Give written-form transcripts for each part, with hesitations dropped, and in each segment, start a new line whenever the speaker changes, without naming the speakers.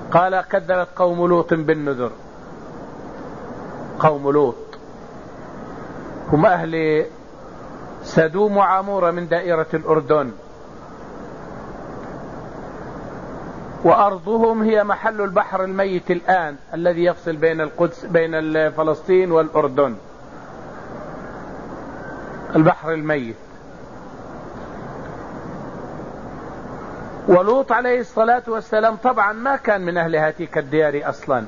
قال كذبت قوم لوط بالنذر. قوم لوط هم أهل سدوم وعمورة من دائرة الأردن، وأرضهم هي محل البحر الميت الآن الذي يفصل بين فلسطين والأردن، البحر الميت. ولوط عليه الصلاة والسلام طبعا ما كان من أهل هاتيك الديار أصلا،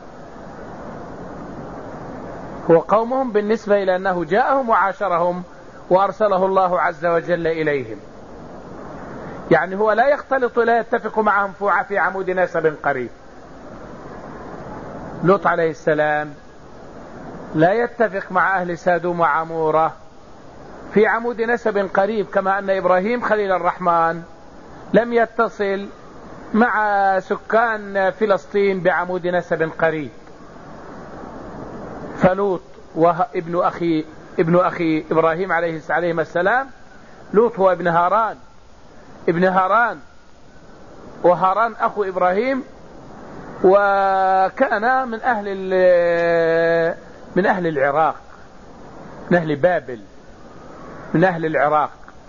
هو قومهم بالنسبة إلى أنه جاءهم وعاشرهم وأرسله الله عز وجل إليهم، يعني هو لا يختلط لا يتفق معهم في عمود نسب قريب. لوط عليه السلام لا يتفق مع أهل سادوم وعمورة في عمود نسب قريب، كما أن إبراهيم خليل الرحمن لم يتصل مع سكان فلسطين بعمود نسب قريب. فلوط ابن أخي إبراهيم عليه السلام، لوط هو ابن هاران، وهاران أخو إبراهيم، وكان من أهل العراق، من أهل بابل، من أهل العراق.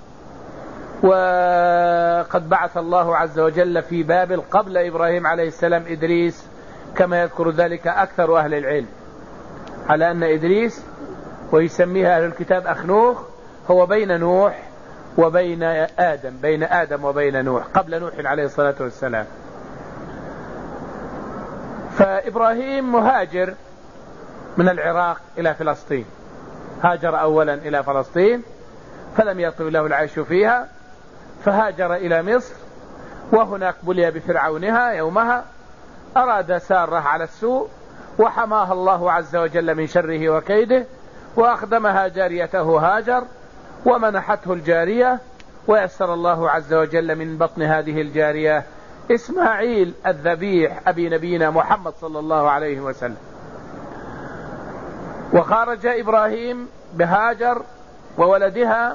وقد بعث الله عز وجل في بابل قبل إبراهيم عليه السلام إدريس، كما يذكر ذلك أكثر أهل العلم، على أن إدريس، ويسميها أهل الكتاب أخنوخ، هو بين نوح وبين آدم، بين آدم وبين نوح، قبل نوح عليه الصلاة والسلام. فإبراهيم مهاجر من العراق إلى فلسطين، هاجر أولا إلى فلسطين فلم يطب له العيش فيها، فهاجر إلى مصر، وهناك بلي بفرعونها يومها، أراد سارة على السوء وحماها الله عز وجل من شره وكيده، وأخدمها جاريته هاجر ومنحته الجارية، ويسر الله عز وجل من بطن هذه الجارية إسماعيل الذبيح أبي نبينا محمد صلى الله عليه وسلم. وخرج إبراهيم بهاجر وولدها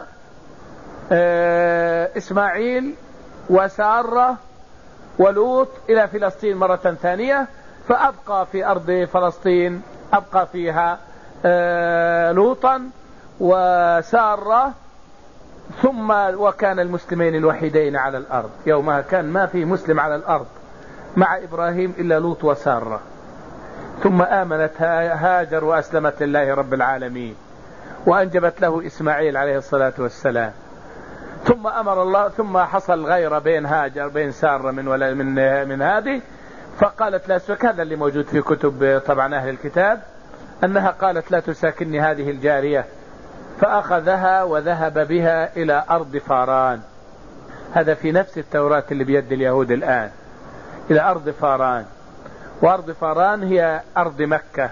إسماعيل وسارة ولوط إلى فلسطين مرة ثانية، فأبقى في أرض فلسطين، أبقى فيها لوطا وسارة، ثم وكان المسلمين الوحيدين على الأرض يومها، كان ما في مسلم على الأرض مع إبراهيم إلا لوط وسارة. ثم آمنت هاجر وأسلمت لله رب العالمين، وأنجبت له إسماعيل عليه الصلاة والسلام. ثم أمر الله، ثم حصل غير بين هاجر بين سارة من هذه، فقالت لا تسكن، هذا اللي موجود في كتب طبعا أهل الكتاب، أنها قالت لا تساكني هذه الجارية، فأخذها وذهب بها إلى أرض فاران. هذا في نفس التوراة اللي بيد اليهود الآن، إلى أرض فاران. وأرض فاران هي أرض مكة،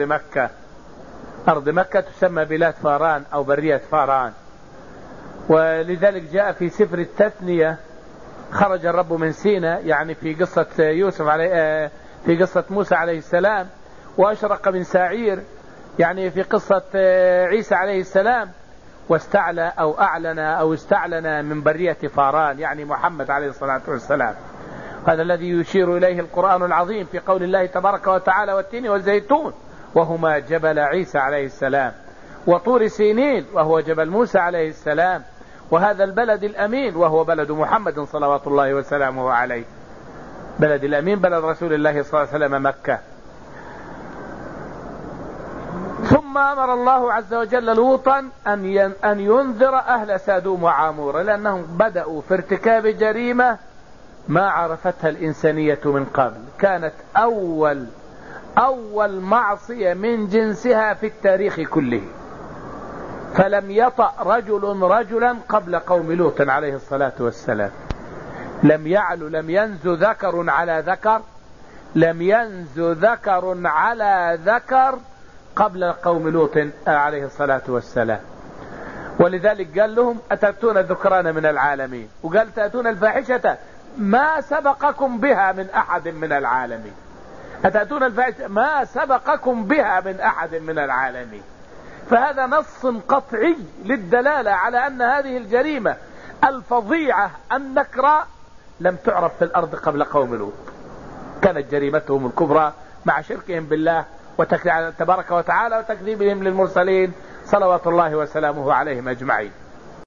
أرض مكة تسمى بلاد فاران أو برية فاران. ولذلك جاء في سفر التثنية خرج الرب من سيناء، يعني في قصة في قصة موسى عليه السلام، وأشرق من سعير، يعني في قصة عيسى عليه السلام، واستعلى أو أعلن أو استعلن من برية فاران، يعني محمد عليه الصلاة والسلام. هذا الذي يشير إليه القرآن العظيم في قول الله تبارك وتعالى والتين والزيتون وهما جبل عيسى عليه السلام، وطور سينين وهو جبل موسى عليه السلام، وهذا البلد الأمين وهو بلد محمد صلوات الله وسلامه عليه، بلد الأمين بلد رسول الله صلى الله عليه وسلم مكة. ثم أمر الله عز وجل لوطا أن ينذر أهل سادوم وعامورة، لأنهم بدأوا في ارتكاب جريمة ما عرفتها الإنسانية من قبل، كانت أول معصية من جنسها في التاريخ كله، فلم يطأ رجلا قبل قوم لوط عليه الصلاة والسلام، لم ينزو ذكر على ذكر، لم ينزو ذكر على ذكر قبل قوم لوط عليه الصلاة والسلام. ولذلك قال لهم أتأتون الذكران من العالمين، وقال تأتون الفاحشة ما سبقكم بها من أحد من العالمين، أتأتون الفاحشة ما سبقكم بها من أحد من العالمين. فهذا نص قطعي للدلالة على أن هذه الجريمة الفظيعة النكراء لم تعرف في الأرض قبل قوم لوط كانت جريمتهم الكبرى مع شركهم بالله تبارك وتعالى وتكذيبهم للمرسلين صلوات الله وسلامه عليهم أجمعين.